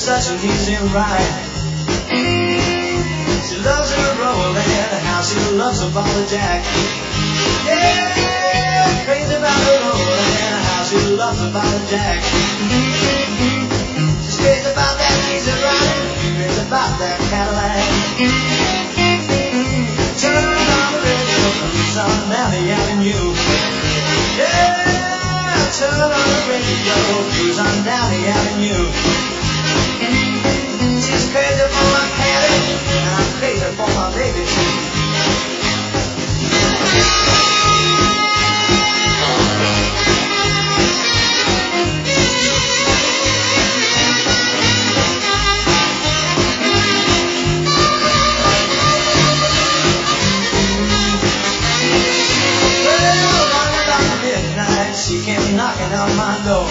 such an easy ride. She loves her rolling, how she loves her ball jack. Yeah, crazy about her rolling, how she loves her ball jack. She's crazy about that easy ride, crazy about that Cadillac. Turn on the radio, cruise on down the avenue. Yeah, turn on the radio, cruise on down the avenue. She's crazy for my caddy, and I'm crazy for my baby too. She came knocking on my door.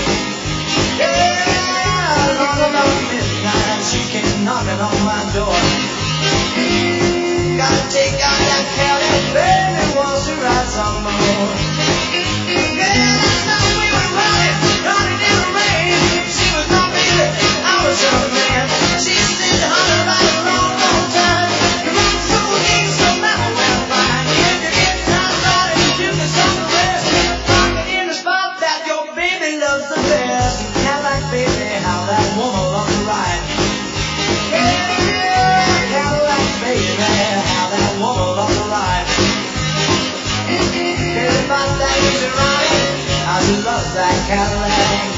Yeah, around about midnight, she came knocking on my door. Gotta take out that Cali, baby wants to ride some more. Yeah, that's how we were running in the rain. She was my baby, I was her man. She said, honey, ride a long, long time. You run so easy, so matter where I'm fine. If you get tired riding, you can stop the rest. Baby loves the best. Cadillac, baby, how that woman loves to ride. Yeah, Cadillac, baby, how that woman loves to ride. Crazy about that easy ride, how she loves that Cadillac.